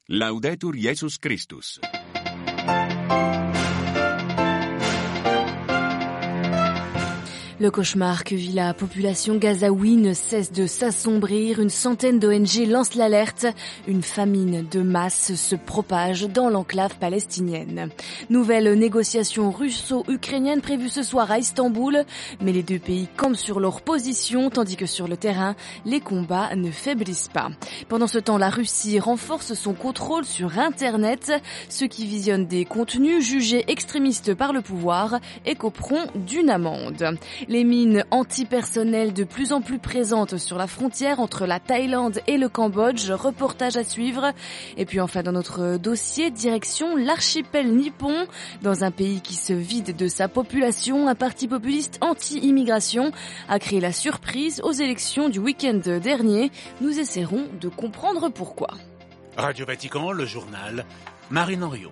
Laudetur Jesus Christus. Le cauchemar que vit la population gazaoui ne cesse de s'assombrir. Une centaine d'ONG lancent l'alerte. Une famine de masse se propage dans l'enclave palestinienne. Nouvelle négociation russo-ukrainienne prévue ce soir à Istanbul. Mais les deux pays campent sur leur position, tandis que sur le terrain, les combats ne faiblissent pas. Pendant ce temps, la Russie renforce son contrôle sur Internet. Ceux qui visionnent des contenus jugés extrémistes par le pouvoir écoperont d'une amende. Les mines antipersonnelles de plus en plus présentes sur la frontière entre la Thaïlande et le Cambodge, reportage à suivre. Et puis enfin dans notre dossier, direction l'archipel nippon. Dans un pays qui se vide de sa population, un parti populiste anti-immigration a créé la surprise aux élections du week-end dernier. Nous essaierons de comprendre pourquoi. Radio Vatican, le journal, Marine Henriot.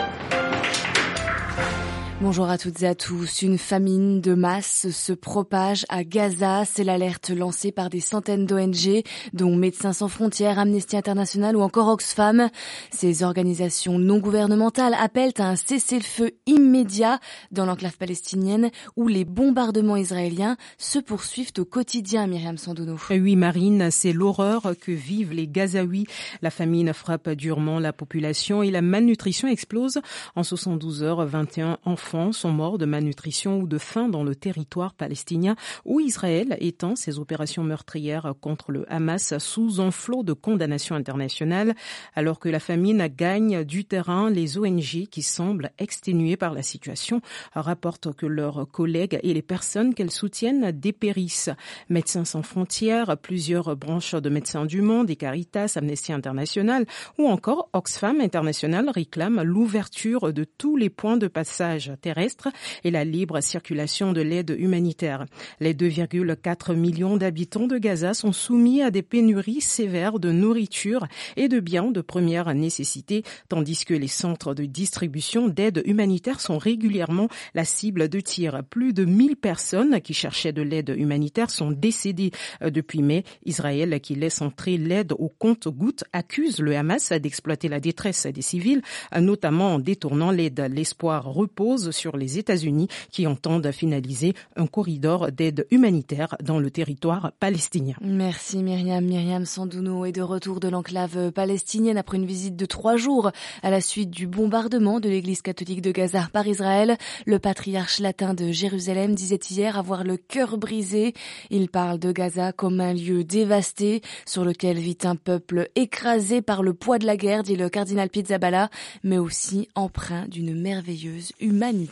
Bonjour à toutes et à tous. Une famine de masse se propage à Gaza. C'est l'alerte lancée par des centaines d'ONG, dont Médecins sans frontières, Amnesty International ou encore Oxfam. Ces organisations non gouvernementales appellent à un cessez-le-feu immédiat dans l'enclave palestinienne où les bombardements israéliens se poursuivent au quotidien, Myriam Sandouno. Oui, Marine, c'est l'horreur que vivent les Gazaouis. La famine frappe durement la population et la malnutrition explose. En 72 heures, 21 enfants sont morts de malnutrition ou de faim dans le territoire palestinien où Israël étend ses opérations meurtrières contre le Hamas sous un flot de condamnations internationales. Alors que la famine gagne du terrain, les ONG qui semblent exténuées par la situation rapportent que leurs collègues et les personnes qu'elles soutiennent dépérissent. Médecins sans frontières, plusieurs branches de Médecins du Monde et Caritas, Amnesty International ou encore Oxfam International réclament l'ouverture de tous les points de passage terrestre et la libre circulation de l'aide humanitaire. Les 2,4 millions d'habitants de Gaza sont soumis à des pénuries sévères de nourriture et de biens de première nécessité, tandis que les centres de distribution d'aide humanitaire sont régulièrement la cible de tirs. Plus de 1000 personnes qui cherchaient de l'aide humanitaire sont décédées depuis mai. Israël, qui laisse entrer l'aide au compte-gouttes, accuse le Hamas d'exploiter la détresse des civils, notamment en détournant l'aide. L'espoir repose sur les États-Unis qui entendent finaliser un corridor d'aide humanitaire dans le territoire palestinien. Merci Myriam. Myriam Sandouno est de retour de l'enclave palestinienne après une visite de 3 jours à la suite du bombardement de l'église catholique de Gaza par Israël. Le patriarche latin de Jérusalem disait hier avoir le cœur brisé. Il parle de Gaza comme un lieu dévasté sur lequel vit un peuple écrasé par le poids de la guerre, dit le cardinal Pizzaballa, mais aussi empreint d'une merveilleuse humanité.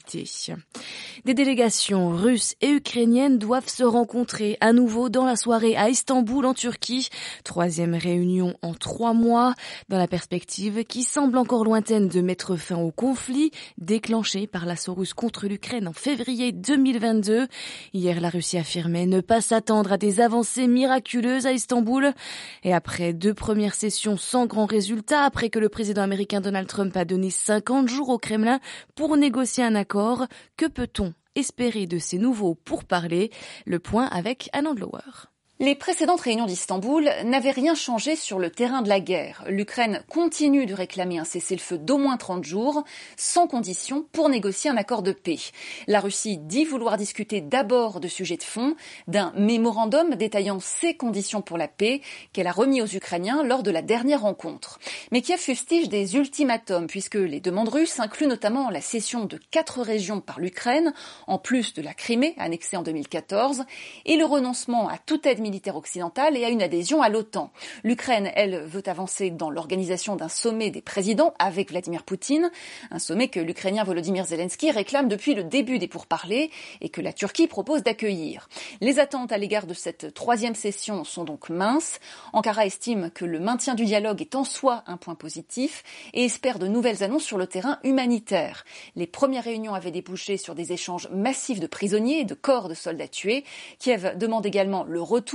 Des délégations russes et ukrainiennes doivent se rencontrer à nouveau dans la soirée à Istanbul en Turquie. 3e réunion en 3 mois, dans la perspective qui semble encore lointaine de mettre fin au conflit déclenché par l'assaut russe contre l'Ukraine en février 2022. Hier, la Russie affirmait ne pas s'attendre à des avancées miraculeuses à Istanbul. Et après 2 premières sessions sans grand résultat, après que le président américain Donald Trump a donné 50 jours au Kremlin pour négocier un accord, que peut-on espérer de ces nouveaux pourparlers? Le point avec Anand Lower. Les précédentes réunions d'Istanbul n'avaient rien changé sur le terrain de la guerre. L'Ukraine continue de réclamer un cessez-le-feu d'au moins 30 jours, sans condition, pour négocier un accord de paix. La Russie dit vouloir discuter d'abord de sujets de fond, d'un mémorandum détaillant ses conditions pour la paix qu'elle a remis aux Ukrainiens lors de la dernière rencontre. Mais Kiev fustige des ultimatums, puisque les demandes russes incluent notamment la cession de 4 régions par l'Ukraine, en plus de la Crimée, annexée en 2014, et le renoncement à toute aide militaire occidentale et à une adhésion à l'OTAN. L'Ukraine, elle, veut avancer dans l'organisation d'un sommet des présidents avec Vladimir Poutine, un sommet que l'Ukrainien Volodymyr Zelensky réclame depuis le début des pourparlers et que la Turquie propose d'accueillir. Les attentes à l'égard de cette 3e session sont donc minces. Ankara estime que le maintien du dialogue est en soi un point positif et espère de nouvelles annonces sur le terrain humanitaire. Les premières réunions avaient débouché sur des échanges massifs de prisonniers et de corps de soldats tués. Kiev demande également le retour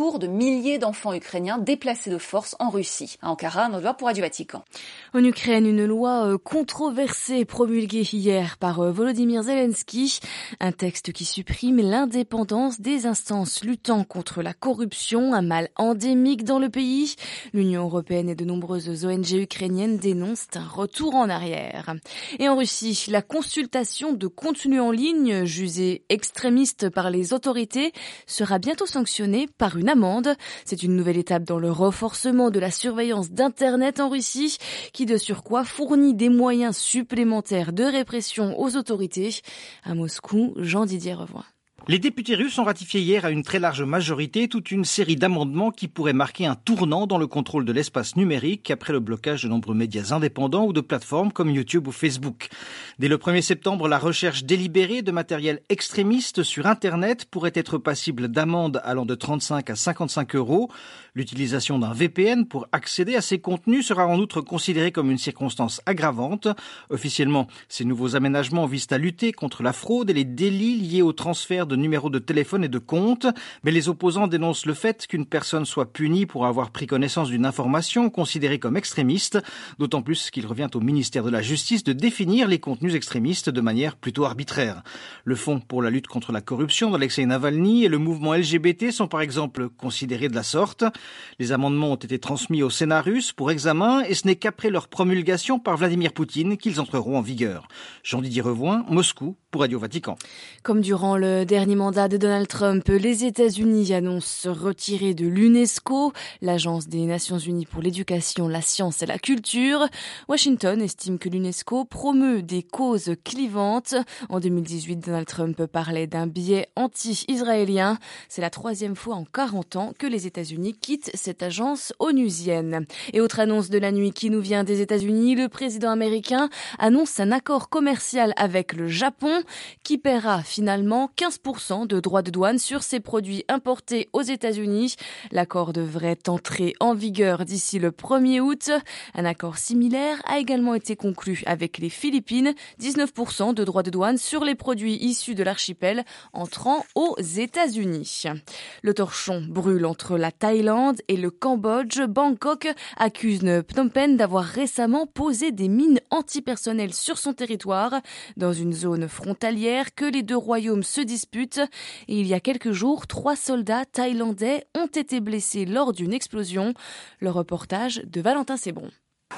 retour de milliers d'enfants ukrainiens déplacés de force en Russie. À Ankara, Nodva pour Radio Vatican. En Ukraine, une loi controversée promulguée hier par Volodymyr Zelensky. Un texte qui supprime l'indépendance des instances luttant contre la corruption, un mal endémique dans le pays. L'Union européenne et de nombreuses ONG ukrainiennes dénoncent un retour en arrière. Et en Russie, la consultation de contenu en ligne jugé extrémiste par les autorités sera bientôt sanctionnée par une amende. C'est une nouvelle étape dans le renforcement de la surveillance d'Internet en Russie, qui de surcroît fournit des moyens supplémentaires de répression aux autorités. À Moscou, Jean-Didier Revoy. Les députés russes ont ratifié hier à une très large majorité toute une série d'amendements qui pourraient marquer un tournant dans le contrôle de l'espace numérique après le blocage de nombreux médias indépendants ou de plateformes comme YouTube ou Facebook. Dès le 1er septembre, la recherche délibérée de matériel extrémiste sur Internet pourrait être passible d'amendes allant de 35 à 55 €. L'utilisation d'un VPN pour accéder à ces contenus sera en outre considérée comme une circonstance aggravante. Officiellement, ces nouveaux aménagements visent à lutter contre la fraude et les délits liés au transfert de numéros de téléphone et de compte, mais les opposants dénoncent le fait qu'une personne soit punie pour avoir pris connaissance d'une information considérée comme extrémiste, d'autant plus qu'il revient au ministère de la Justice de définir les contenus extrémistes de manière plutôt arbitraire. Le Fonds pour la lutte contre la corruption d'Alexei Navalny et le mouvement LGBT sont par exemple considérés de la sorte. Les amendements ont été transmis au Sénat russe pour examen et ce n'est qu'après leur promulgation par Vladimir Poutine qu'ils entreront en vigueur. Jean-Didier Revoy, Moscou, pour Radio Vatican. Comme durant le dernier mandat de Donald Trump, les États-Unis annoncent se retirer de l'UNESCO, l'Agence des Nations Unies pour l'éducation, la science et la culture. Washington estime que l'UNESCO promeut des causes clivantes. En 2018, Donald Trump parlait d'un biais anti-israélien. C'est la 3e fois en 40 ans que les États-Unis quittent cette agence onusienne. Et autre annonce de la nuit qui nous vient des États-Unis, le président américain annonce un accord commercial avec le Japon qui paiera finalement 15% de droits de douane sur ses produits importés aux États-Unis. L'accord devrait entrer en vigueur d'ici le 1er août. Un accord similaire a également été conclu avec les Philippines, 19% de droits de douane sur les produits issus de l'archipel entrant aux États-Unis. Le torchon brûle entre la Thaïlande et le Cambodge. Bangkok accuse Phnom Penh d'avoir récemment posé des mines antipersonnelles sur son territoire dans une zone frontalière que les deux royaumes se disputent. Et il y a quelques jours, 3 soldats thaïlandais ont été blessés lors d'une explosion. Le reportage de Valentin Sébron.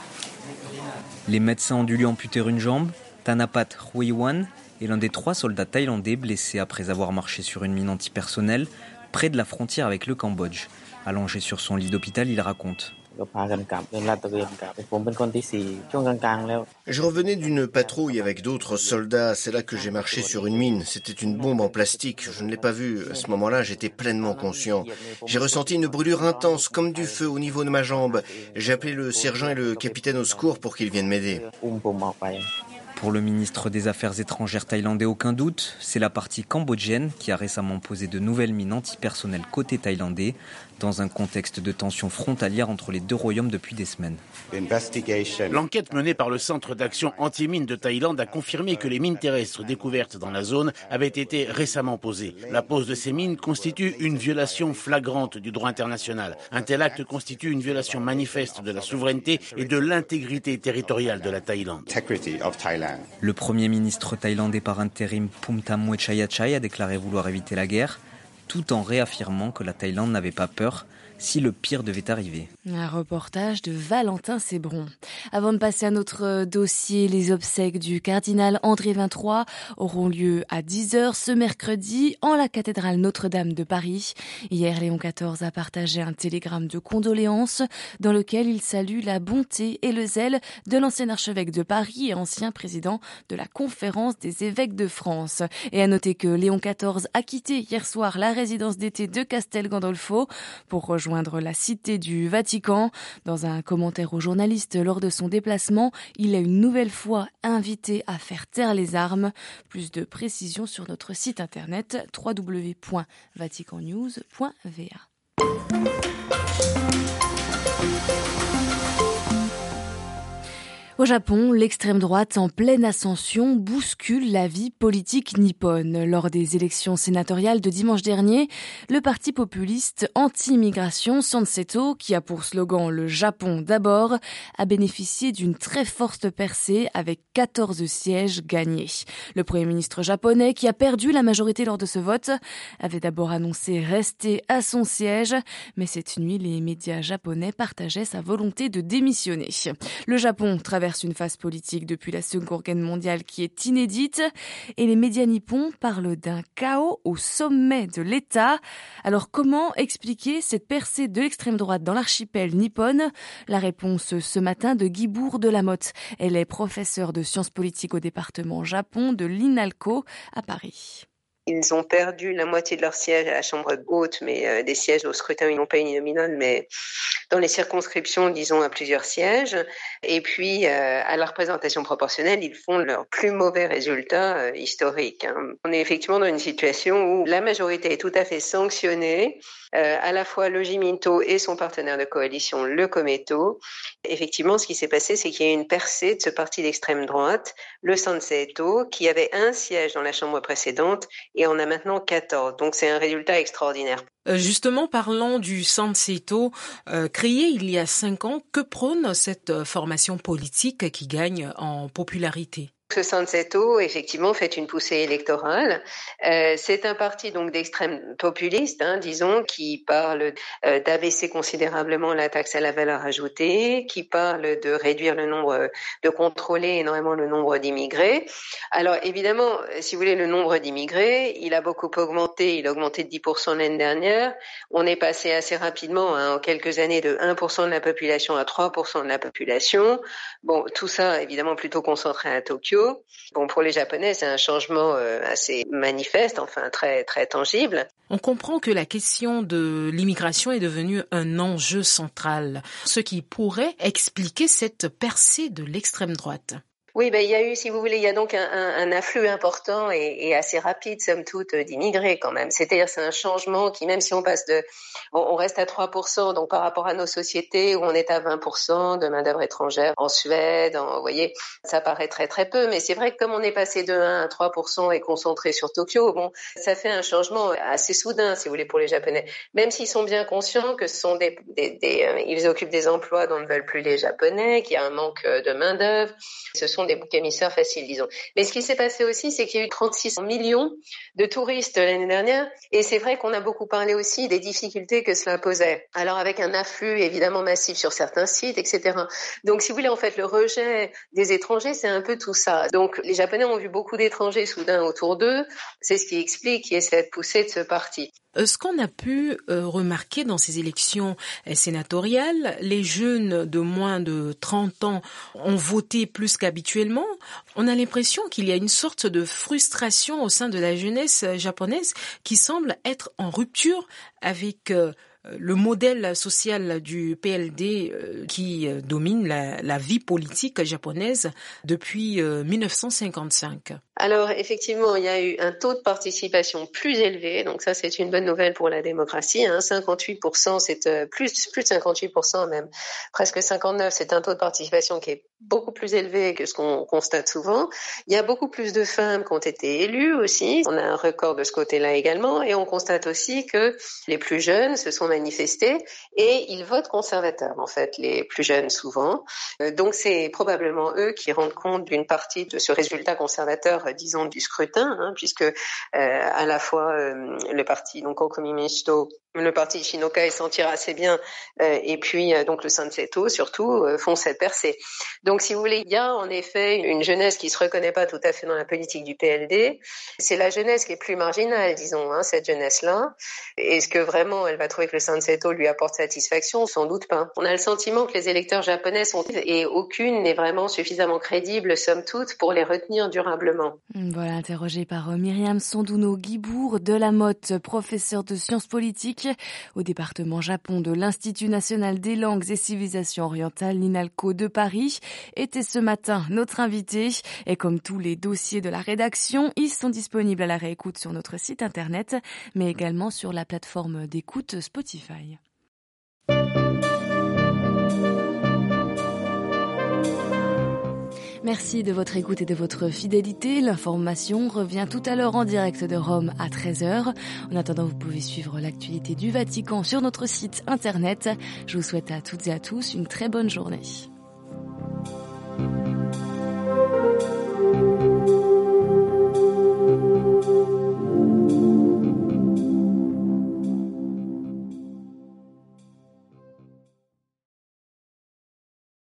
Les médecins ont dû lui amputer une jambe. Thanapat Ruiwan est l'un des 3 soldats thaïlandais blessés après avoir marché sur une mine antipersonnelle près de la frontière avec le Cambodge. Allongé sur son lit d'hôpital, il raconte. Je revenais d'une patrouille avec d'autres soldats, c'est là que j'ai marché sur une mine. C'était une bombe en plastique, je ne l'ai pas vue. À ce moment-là, j'étais pleinement conscient. J'ai ressenti une brûlure intense, comme du feu au niveau de ma jambe. J'ai appelé le sergent et le capitaine au secours pour qu'ils viennent m'aider. Pour le ministre des Affaires étrangères thaïlandais, aucun doute, c'est la partie cambodgienne qui a récemment posé de nouvelles mines antipersonnelles côté thaïlandais, dans un contexte de tension frontalière entre les deux royaumes depuis des semaines. L'enquête menée par le Centre d'action anti-mines de Thaïlande a confirmé que les mines terrestres découvertes dans la zone avaient été récemment posées. La pose de ces mines constitue une violation flagrante du droit international. Un tel acte constitue une violation manifeste de la souveraineté et de l'intégrité territoriale de la Thaïlande. Le Premier ministre thaïlandais par intérim Phumtham Wechayachai a déclaré vouloir éviter la guerre, tout en réaffirmant que la Thaïlande n'avait pas peur si le pire devait arriver. Un reportage de Valentin Sébron. Avant de passer à notre dossier, les obsèques du cardinal André XXIII auront lieu à 10h ce mercredi en la cathédrale Notre-Dame de Paris. Hier, Léon XIV a partagé un télégramme de condoléances dans lequel il salue la bonté et le zèle de l'ancien archevêque de Paris et ancien président de la Conférence des évêques de France. Et à noter que Léon XIV a quitté hier soir la résidence d'été de Castel Gandolfo pour rejoindre la cité du Vatican. Dans un commentaire aux journalistes lors de son déplacement, il a une nouvelle fois invité à faire taire les armes. Plus de précisions sur notre site internet www.vaticannews.va. Au Japon, l'extrême droite en pleine ascension bouscule la vie politique nippone. Lors des élections sénatoriales de dimanche dernier, le parti populiste anti-immigration Sanseto, qui a pour slogan le Japon d'abord, a bénéficié d'une très forte percée avec 14 sièges gagnés. Le Premier ministre japonais, qui a perdu la majorité lors de ce vote, avait d'abord annoncé rester à son siège, mais cette nuit, les médias japonais partageaient sa volonté de démissionner. Le Japon traverse une phase politique depuis la Seconde Guerre mondiale qui est inédite et les médias nippons parlent d'un chaos au sommet de l'État. Alors comment expliquer cette percée de l'extrême droite dans l'archipel nippon? La réponse ce matin de Guibourg de Lamotte. Elle est professeure de sciences politiques au département Japon de l'INALCO à Paris. Ils ont perdu la moitié de leurs sièges à la Chambre haute, mais des sièges au scrutin non pas uninominal, mais dans les circonscriptions, disons, à plusieurs sièges. Et puis, à la représentation proportionnelle, ils font leur plus mauvais résultat historique. On est effectivement dans une situation où la majorité est tout à fait sanctionnée, à la fois le Jiminto et son partenaire de coalition, le Komeito. Effectivement, ce qui s'est passé, c'est qu'il y a eu une percée de ce parti d'extrême droite, le Sanseto, qui avait un siège dans la Chambre précédente, et on a maintenant 14. Donc c'est un résultat extraordinaire. Justement, parlant du Sanseto, créé il y a 5 ans, que prône cette formation politique qui gagne en popularité? Ce Sanseto, effectivement, fait une poussée électorale. C'est un parti donc d'extrême populiste, disons, qui parle d'abaisser considérablement la taxe à la valeur ajoutée, qui parle de réduire le nombre, de contrôler énormément le nombre d'immigrés. Alors évidemment, si vous voulez, le nombre d'immigrés, il a beaucoup augmenté. Il a augmenté de 10% l'année dernière. On est passé assez rapidement, en quelques années, de 1% de la population à 3% de la population. Bon, tout ça, évidemment, plutôt concentré à Tokyo. Bon, pour les Japonais, c'est un changement assez manifeste, enfin très très tangible. On comprend que la question de l'immigration est devenue un enjeu central, ce qui pourrait expliquer cette percée de l'extrême droite. Oui, il y a eu, si vous voulez, il y a donc un afflux important et assez rapide, somme toute, d'immigrés quand même. C'est-à-dire, c'est un changement qui, même si on passe on reste à 3%, donc par rapport à nos sociétés où on est à 20% de main-d'œuvre étrangère en Suède, vous voyez, ça paraît très très peu, mais c'est vrai que comme on est passé de 1 à 3% et concentré sur Tokyo, bon, ça fait un changement assez soudain, si vous voulez, pour les Japonais. Même s'ils sont bien conscients que ce sont ils occupent des emplois dont ne veulent plus les Japonais, qu'il y a un manque de main-d'œuvre. Ce sont des boucs émissaires faciles, disons. Mais ce qui s'est passé aussi, c'est qu'il y a eu 36 millions de touristes l'année dernière, et c'est vrai qu'on a beaucoup parlé aussi des difficultés que cela posait. Alors avec un afflux évidemment massif sur certains sites, etc. Donc si vous voulez, en fait, le rejet des étrangers, c'est un peu tout ça. Donc les Japonais ont vu beaucoup d'étrangers soudain autour d'eux, c'est ce qui explique qu'il y ait cette poussée de ce parti. Ce qu'on a pu remarquer dans ces élections sénatoriales, les jeunes de moins de 30 ans ont voté plus qu'habituellement. On a l'impression qu'il y a une sorte de frustration au sein de la jeunesse japonaise qui semble être en rupture avec le modèle social du PLD qui domine la vie politique japonaise depuis 1955. Alors effectivement, il y a eu un taux de participation plus élevé, donc ça c'est une bonne nouvelle pour la démocratie. 58%, c'est plus de 58% même, presque 59%, c'est un taux de participation qui est beaucoup plus élevé que ce qu'on constate souvent. Il y a beaucoup plus de femmes qui ont été élues aussi. On a un record de ce côté-là également, et on constate aussi que les plus jeunes se sont manifestés et ils votent conservateur en fait, les plus jeunes souvent. Donc c'est probablement eux qui rendent compte d'une partie de ce résultat conservateur, disons, du scrutin, puisque à la fois le parti donc Kokomi Minshito, le parti Shinokai s'en tire assez bien, et puis donc le Sanseto surtout font cette percée. Donc si vous voulez, il y a en effet une jeunesse qui se reconnaît pas tout à fait dans la politique du PLD. C'est la jeunesse qui est plus marginale, disons, cette jeunesse-là. Est-ce que vraiment elle va trouver que le Sanseto lui apporte satisfaction? Sans doute pas. On a le sentiment que les électeurs japonais et aucune n'est vraiment suffisamment crédible, somme toute, pour les retenir durablement. Voilà, interrogée par Myriam Sanduno-Guibourg de Lamotte, professeure de sciences politiques au département Japon de l'Institut national des langues et civilisations orientales, l'INALCO de Paris, était ce matin notre invitée. Et comme tous les dossiers de la rédaction, ils sont disponibles à la réécoute sur notre site internet, mais également sur la plateforme d'écoute Spotify. Merci de votre écoute et de votre fidélité. L'information revient tout à l'heure en direct de Rome à 13h. En attendant, vous pouvez suivre l'actualité du Vatican sur notre site internet. Je vous souhaite à toutes et à tous une très bonne journée.